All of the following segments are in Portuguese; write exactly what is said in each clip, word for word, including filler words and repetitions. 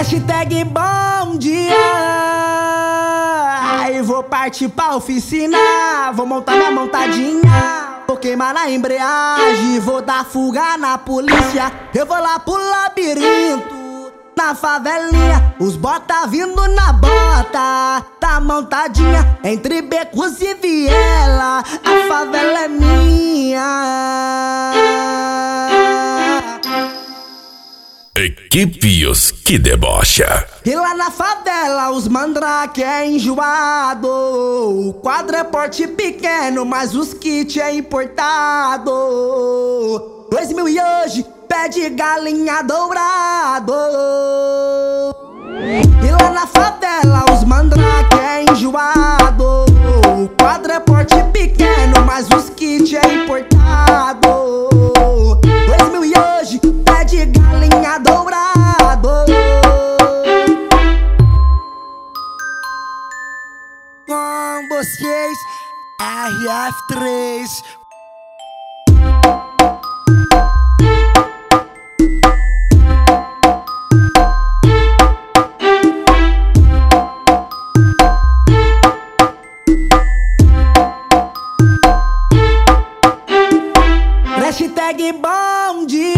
Hashtag bom dia. Aí vou partir pra oficina, vou montar minha montadinha, vou queimar na embreagem, vou dar fuga na polícia. Eu vou lá pro labirinto, na favelinha, os bota vindo na bota, tá montadinha entre becos e viela, a favela é minha. Equipe Os Que Debocha. E lá na favela os mandrake é enjoado, o quadro é porte pequeno, mas os kits é importado. Dois mil e hoje pede galinha dourado. E lá na favela os mandrake é enjoado, o quadro é porte pequeno, mas os kits é importado. Dois mil e hoje pede galinha dourado. Com vocês, R F três. Hashtag bom dia.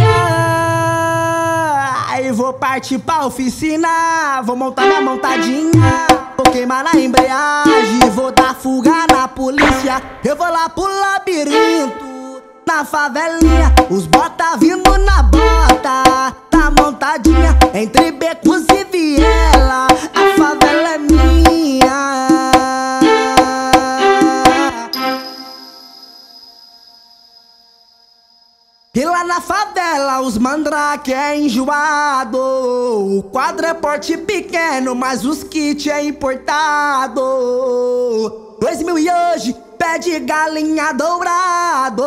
Aí vou partir pra oficina, vou montar minha montadinha, vou queimar na embreagem, vou dar fuga na polícia. Eu vou lá pro labirinto, na favelinha, os bota vindo na bota, tá montadinha entre becos e viela, a favela é minha. E lá na favela os mandrake é enjoado, o quadro é porte pequeno, mas os kits é importado. Dois mil e hoje pede galinha dourado.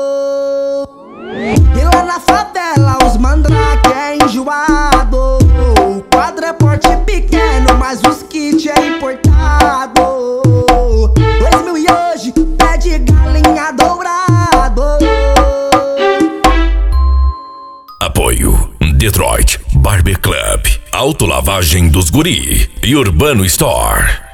E lá na favela os mandrake é enjoado, o quadro é porte pequeno, mas os kits é importado. Dois mil e hoje pede galinha dourado. Apoio Detroit Barber Club, Autolavagem dos Guri e Urbano Store.